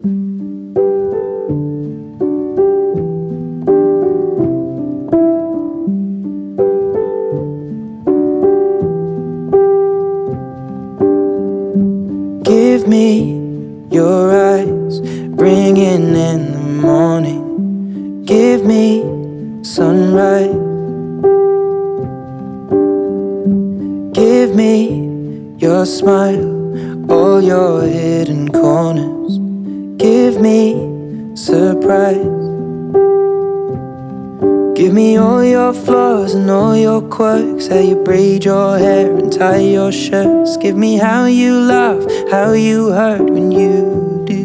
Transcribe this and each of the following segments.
Give me your eyes, bringing in the morning. Give me sunrise. Give me your smile, all your hidden corners. Give me surprise. Give me all your flaws and all your quirks, how you braid your hair and tie your shirts. Give me how you laugh, how you hurt when you do.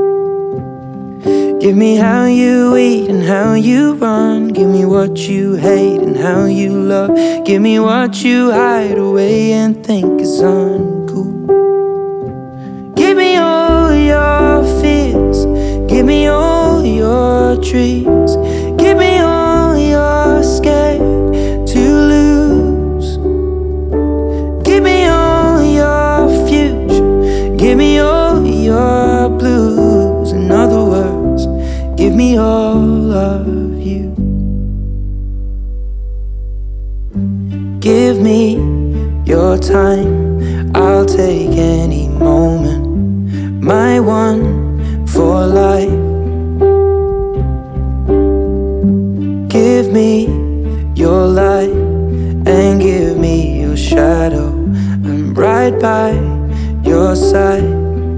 Give me how you eat and how you run. Give me what you hate and how you love. Give me what you hide away and think is uncool. Give me all your fears. Give me all your dreams. Give me all you're scared to lose. Give me all your future. Give me all your blues. In other words, give me all of you. Give me your time, I'll take any moment, my one for life. Give me your light and give me your shadow. I'm right by your side.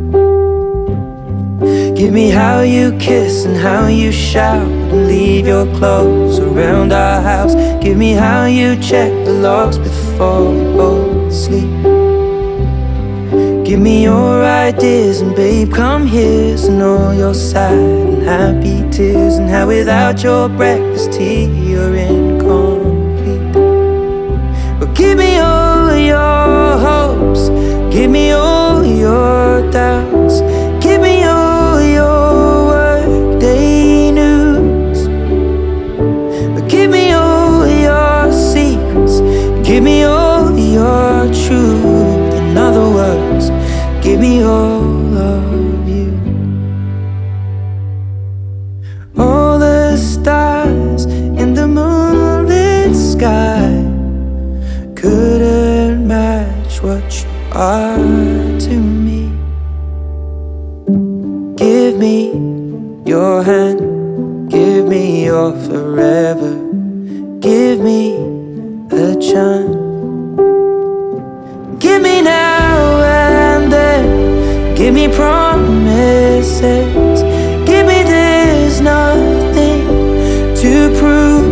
Give me how you kiss and how you shout and leave your clothes around our house. Give me how you check the logs before we both sleep. Give me your ideas and babe, come here's and all your sad and happy tears. And how without your breakfast tea you're incomplete. But give me all your hopes. Give me all your doubts. Give me all your workday news. But give me all your secrets. Give me all your truth. In other words, give me all of you. All the stars in the moonlit sky couldn't match what you are to me. Give me your hand, give me your forever. Give me a chance. Give me now and then. Give me promises. Give me there's nothing to prove.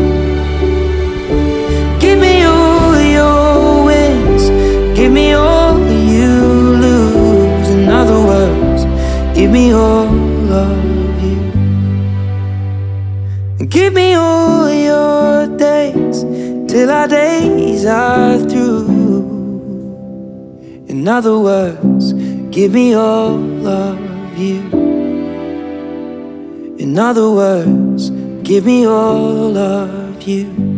Give me all your wins. Give me all you lose. In other words, give me all of you. Give me all your days till our days are through. In other words, give me all of you. In other words, give me all of you.